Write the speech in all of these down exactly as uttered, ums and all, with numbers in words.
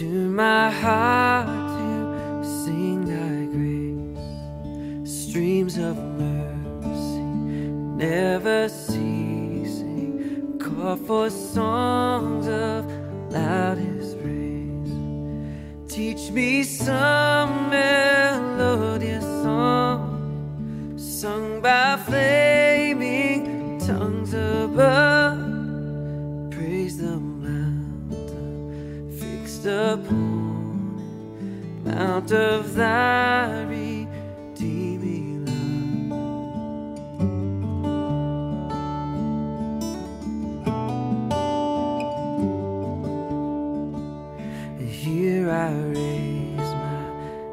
Tune my heart to sing thy grace, streams of mercy never ceasing, call for songs of loudest praise. Teach me some melodious song sung by flaming tongues above. Praise the mountain fixed upon it, mount of thy redeeming love. And here I raise my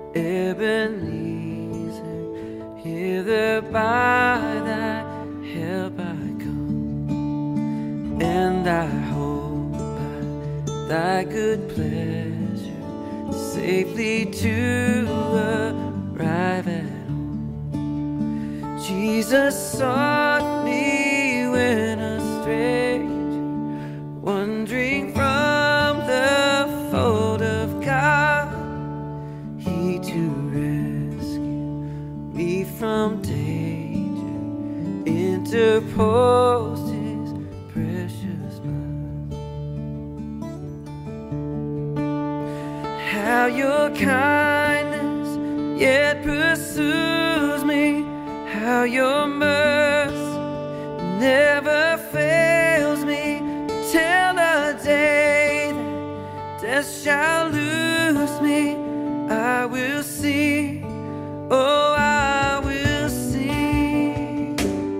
Ebenezer, hither by thy help I come, and I hope by thy good pleasure safely to arrive at home. Jesus sought me when a stranger, wandering from the fold of God, he to rescue me from danger interposed his precious blood. How your kindness yet pursues me, how your mercy never fails me, till the day that death shall lose me. I will sing, oh I will sing.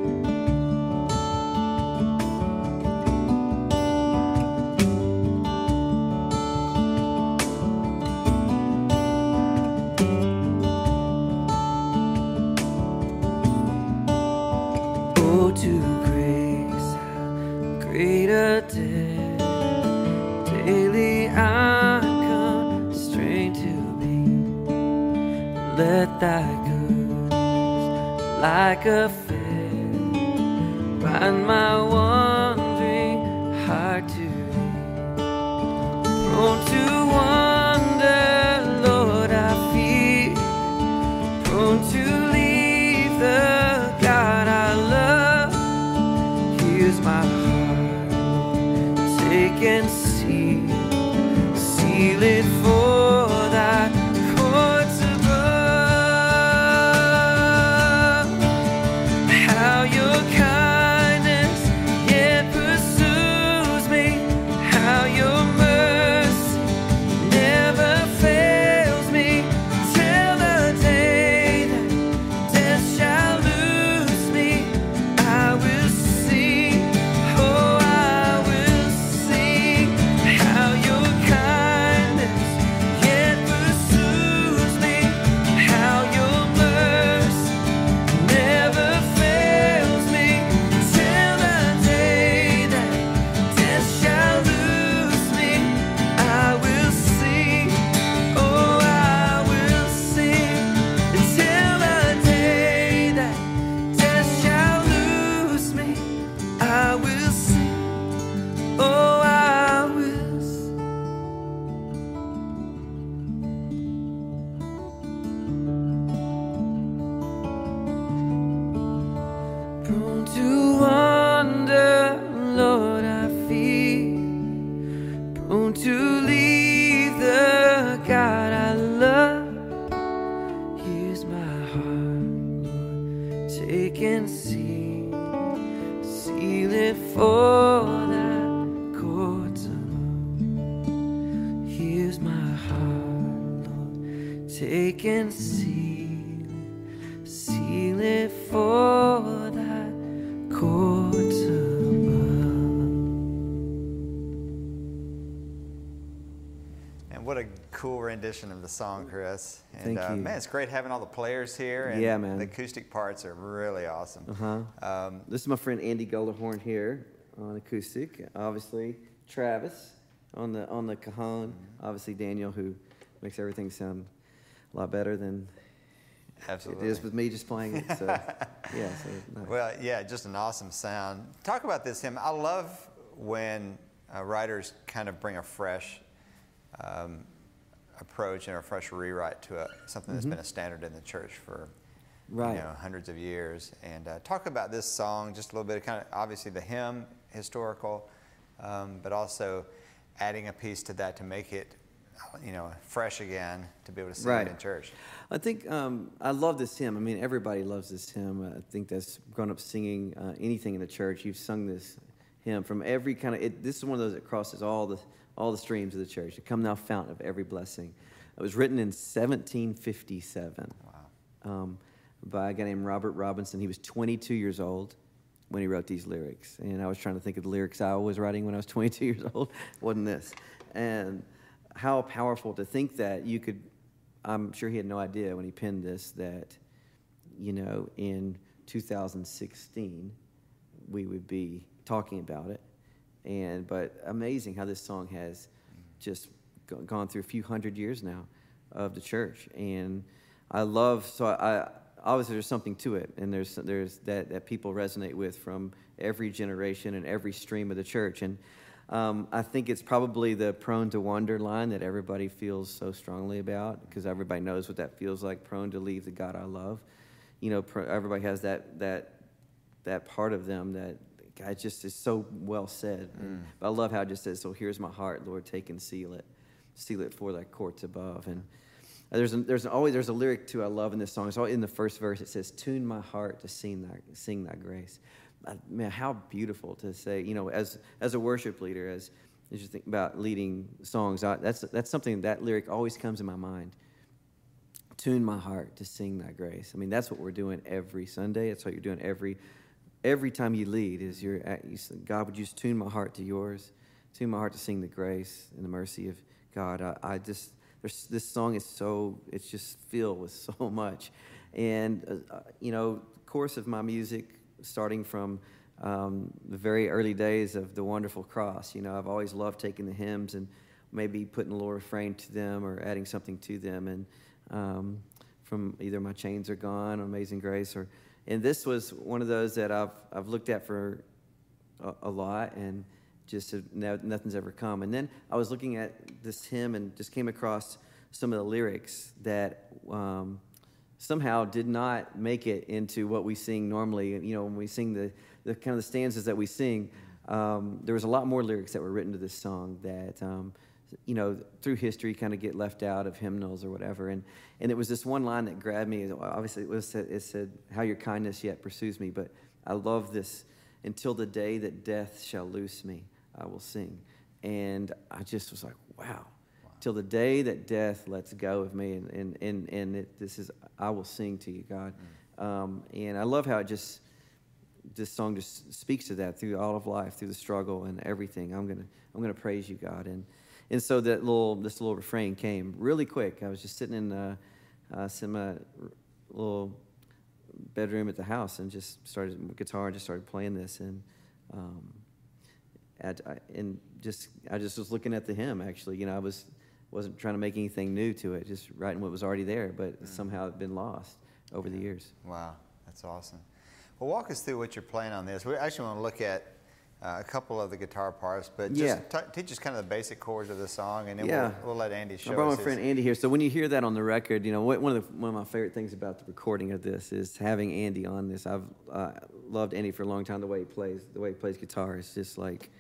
Oh, to grace, how great a debt daily I'm constrained to be. Let thy goodness, like a fetter, bind my wandering heart to thee. Prone to wander, Lord, I fear, prone to leave the God I love. Here's my heart, take and seal, seal it for thy courts above. How your kindness yet pursues me, how your mercy never fails me, till the day that death shall lose me. I will sing, oh I will sing, how your kindness yet pursues me, how your mercy never fails me, till the day that death shall lose me. I will sing, oh I will sing, until the day that death shall lose me. I will sing, oh I will sing. Prone to wander, Lord, I fear, prone to leave the God I love. Here's my heart, Lord, take and seal, seal it for thy courts above. Here's my heart, Lord, take and seal it, seal it for thy courts above. And what a cool rendition of the song, Chris. And Thank uh, you. man, it's great having all the players here. And Yeah, man. the acoustic parts are really awesome. Uh-huh. Um, This is my friend Andy Golderhorn here on acoustic. Obviously, Travis on the on the cajon. Obviously, Daniel, who makes everything sound a lot better than absolutely. it is with me just playing it. So, yeah. So, nice. Well, yeah, just an awesome sound. Talk about this hymn. I love when uh, writers kind of bring a fresh um, approach and a fresh rewrite to a, something that's mm-hmm. been a standard in the church for right. you know, hundreds of years. And uh, talk about this song just a little bit, kind of obviously the hymn, historical, um, but also adding a piece to that to make it, you know, fresh again to be able to sing right. it in church. I think um, I love this hymn. I mean, everybody loves this hymn. I think that's grown up singing uh, anything in the church. You've sung this hymn from every kind of. It, this is one of those that crosses all the all the streams of the church. To come thou fountain of every blessing. It was written in seventeen fifty-seven. Wow. Um, by a guy named Robert Robinson. He was twenty-two years old when he wrote these lyrics. And I was trying to think of the lyrics I was writing when I was twenty-two years old. Wasn't this? And how powerful to think that you could, I'm sure he had no idea when he penned this that, you know, in two thousand sixteen, we would be talking about it. And, but amazing how this song has just gone through a few hundred years now of the church. And I love, so I, obviously there's something to it, and there's there's that, that people resonate with from every generation and every stream of the church. And um, I think it's probably the prone to wander line that everybody feels so strongly about, because everybody knows what that feels like, prone to leave the God I love. You know, pro, everybody has that that that part of them that God just is so well said. Mm. And, but I love how it just says, so here's my heart, Lord, take and seal it. Seal it for thy courts above. And There's a, there's always there's a lyric too I love in this song. It's all in the first verse. It says, "Tune my heart to sing thy sing thy grace." Uh, man, how beautiful to say. You know, as as a worship leader, as as you think about leading songs, I, that's that's something that lyric always comes in my mind. Tune my heart to sing thy grace. I mean, that's what we're doing every Sunday. That's what you're doing every every time you lead. Is you're at, you say, God, would you just tune my heart to yours? Tune my heart to sing the grace and the mercy of God. I, I just. There's, this song is so, it's just filled with so much. And, uh, you know, the course of my music, starting from um, the very early days of The Wonderful Cross, you know, I've always loved taking the hymns and maybe putting a little refrain to them or adding something to them. And um, from either My Chains Are Gone or Amazing Grace, or, and this was one of those that I've, I've looked at for a, a lot, and just no, nothing's ever come. And then I was looking at this hymn and just came across some of the lyrics that um, somehow did not make it into what we sing normally. You know, when we sing the, the kind of the stanzas that we sing, um, there was a lot more lyrics that were written to this song that, um, you know, through history kind of get left out of hymnals or whatever. And and it was this one line that grabbed me. Obviously, it, was, it said, "How your kindness yet pursues me." But I love this, "Until the day that death shall loose me, I will sing." And I just was like, wow. wow. Till the day that death lets go of me, and and and, and it, this is, I will sing to you, God. Mm. Um, and I love how it just, this song just speaks to that through all of life, through the struggle and everything. I'm gonna I'm gonna praise you, God. And and so that little this little refrain came really quick. I was just sitting in uh, uh, in my little bedroom at the house and just started guitar and just started playing this. And um, At, I, and just I just was looking at the hymn, actually. You know, I was wasn't trying to make anything new to it, just writing what was already there, but mm. somehow it had been lost over the years. Wow, that's awesome. Well, walk us through what you're playing on this. We actually want to look at uh, a couple of the guitar parts, but just yeah. t- teach us kind of the basic chords of the song, and then yeah. we'll, we'll let Andy show I brought us my friend his. Andy here. So when you hear that on the record, you know, one of the, one of my favorite things about the recording of this is having Andy on this. I've uh, loved Andy for a long time. The way he plays, the way he plays guitar is just like,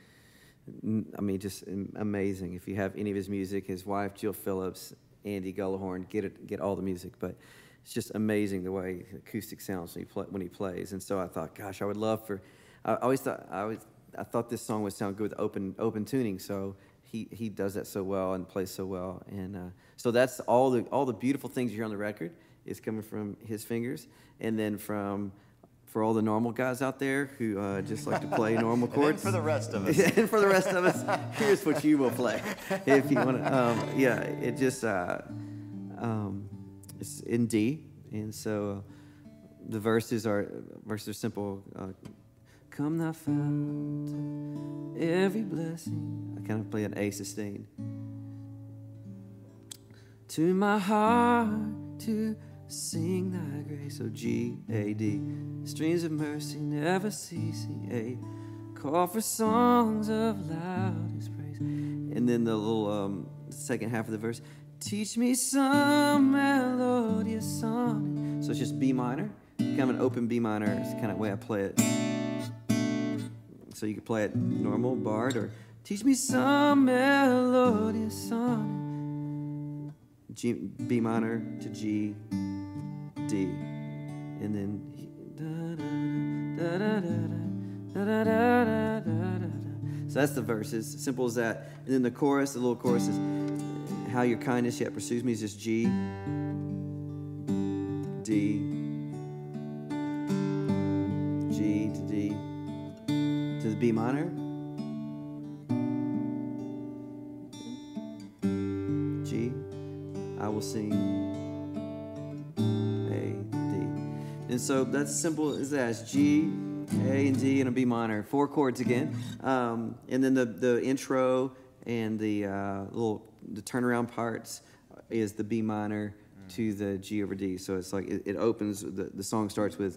I mean, just amazing. If you have any of his music, his wife, Jill Phillips, Andy Gullahorn, get it, get all the music. But it's just amazing the way acoustic sounds when he, play, when he plays. And so I thought, gosh, I would love for, I always thought, I always, I thought this song would sound good with open, open tuning. So he, he does that so well and plays so well. And uh, so that's all the, all the beautiful things you hear on the record is coming from his fingers. And then from, for all the normal guys out there who uh, just like to play normal chords. And for the rest of us. And for the rest of us, here's what you will play. If you want to, um, yeah, it just, uh, um, it's in D. And so uh, the verses are, verses are simple. Uh, Come thou fount of every blessing. I kind of play an A sustain. To my heart to sing thy grace, so G, A, D. Streams of mercy never ceasing, A. Call for songs of loudest praise. And then the little um, the second half of the verse. Teach me some melodious song. So it's just B minor, kind of an open B minor. It's the kind of way I play it. So you can play it normal, barred, or teach me some melodious song. G, B minor to G, D, and then da, da, da, da, da, da, da, da. So that's the verses, simple as that. And then the chorus, the little chorus is, how your kindness yet pursues me is just G, D, G to D, to the B minor, G, I will sing, A, D. And so that's simple as that. It's G, A, and D, and a B minor. Four chords again. Um, and then the, the intro and the uh, little the turnaround parts is the B minor mm. to the G over D. So it's like it, it opens, the, the song starts with.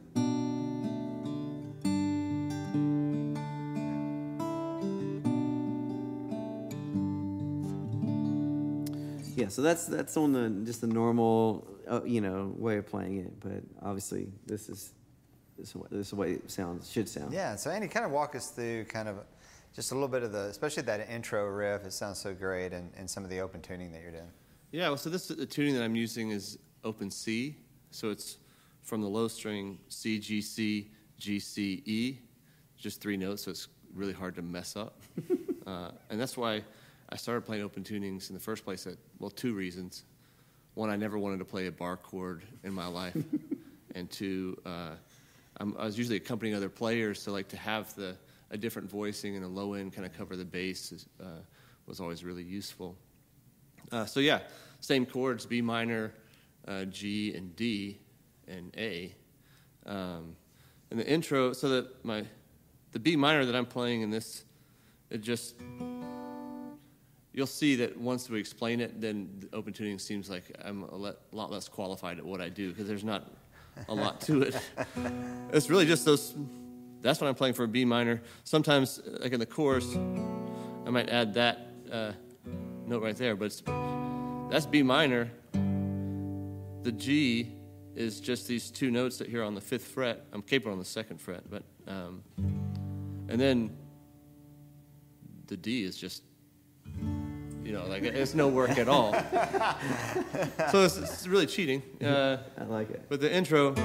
Yeah, so that's that's on the just the normal uh, you know way of playing it, but obviously this is this is, this is the way it sounds should sound. Yeah. So Andy, kind of walk us through kind of just a little bit of the, especially that intro riff. It sounds so great, and, and some of the open tuning that you're doing. Yeah. Well, so this the tuning that I'm using is open C. So it's from the low string C, G, C, G, C, E, just three notes. So it's really hard to mess up, uh, and that's why I started playing open tunings in the first place. At, well, two reasons. One, I never wanted to play a bar chord in my life. And two, uh, I'm, I was usually accompanying other players, so like to have the a different voicing and a low end kind of cover the bass is, uh, was always really useful. Uh, so yeah, same chords, B minor, uh, G, and D, and A. Um, and the intro, so that my the B minor that I'm playing in this, it just... You'll see that once we explain it, then the open tuning seems like I'm a le- lot less qualified at what I do because there's not a lot to it. It's really just those. That's when I'm playing for a B minor. Sometimes, like in the chorus, I might add that uh, note right there, but it's, that's B minor. The G is just these two notes that here on the fifth fret. I'm capable on the second fret, but um, and then the D is just. You know, like it's no work at all. So it's, it's really cheating. Uh, I like it. But the intro.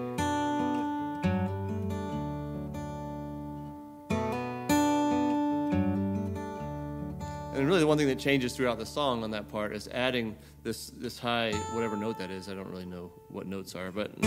And really the one thing that changes throughout the song on that part is adding this, this high, whatever note that is. I don't really know what notes are, but...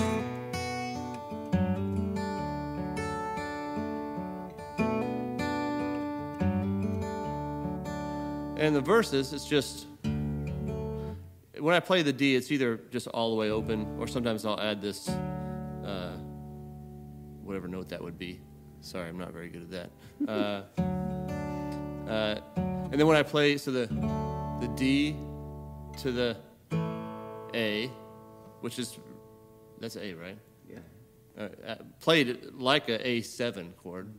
And the verses, it's just, when I play the D, it's either just all the way open, or sometimes I'll add this, uh, whatever note that would be. Sorry, I'm not very good at that. Uh, uh, and then when I play, so the the D to the A, which is, that's A, right? Yeah. Uh, played like a A seven chord.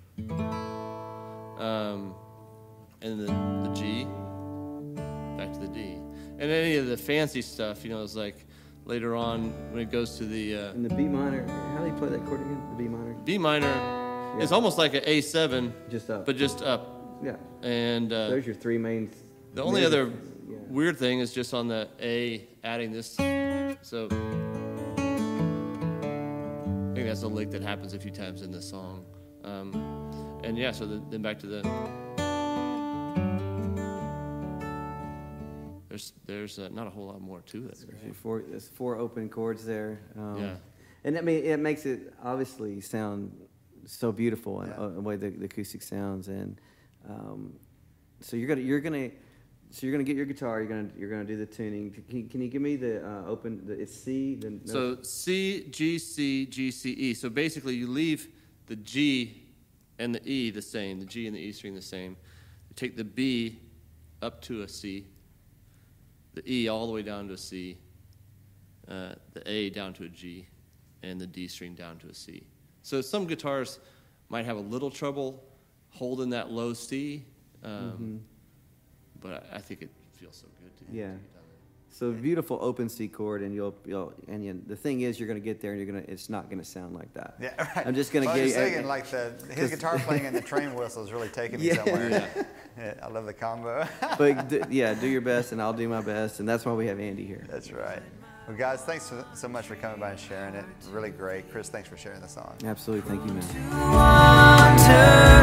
Um... And the, the G, back to the D. And any of the fancy stuff, you know, it's like later on when it goes to the... Uh, and the B minor, how do you play that chord again? The B minor? B minor, yeah. It's almost like an A seven. Just up. But just up. Yeah. And... Uh, There's your three main... The only other yeah. weird thing is just on the A, adding this. So... I think that's a lick that happens a few times in the song. Um, and yeah, so the, then back to the... There's there's uh, not a whole lot more to it. There's four, there's four open chords there. Um, yeah. And I mean, it makes it obviously sound so beautiful and yeah. uh, the way the, the acoustic sounds. And um, so you're gonna you're gonna so you're gonna get your guitar. You're gonna you're gonna do the tuning. Can, can you give me the uh, open? The, it's C. The so C, G, C, G, C, E. So basically, you leave the G and the E the same. The G and the E string the same. You take the B up to a C. The E all the way down to a C, uh, the A down to a G, and the D string down to a C. So some guitars might have a little trouble holding that low C, um, mm-hmm. but I, I think it feels so good to Yeah. to So beautiful open C chord, and you'll you'll and you, the thing is, you're going to get there, and you're going to it's not going to sound like that. Yeah, right. I'm just going to well, give you. you. Thinking, like the his guitar playing and the train whistle is really taking me Yeah. somewhere. Yeah. Yeah, I love the combo. But d- yeah, do your best, and I'll do my best, and that's why we have Andy here. That's right. Well, guys, thanks so, so much for coming by and sharing it. Really great. Chris, thanks for sharing the song. Absolutely, thank you, man.